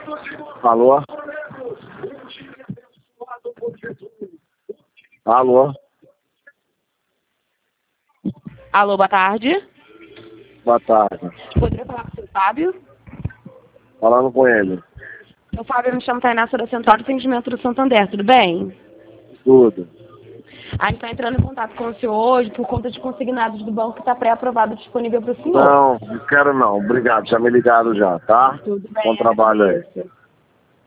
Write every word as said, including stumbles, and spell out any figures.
Alô? Alô? Alô, boa tarde. Boa tarde. Poderia falar com o seu Fábio? Falando com ele. O Fábio, me chama Tainá, sou da Central de Atendimento do Santander, tudo bem? Tudo. A gente está entrando em contato com o senhor hoje por conta de consignados do banco que está pré-aprovado disponível para o senhor. Não, não quero não. Obrigado, já me ligaram já, tá? Tudo bem, Bom trabalho aí. agradeço.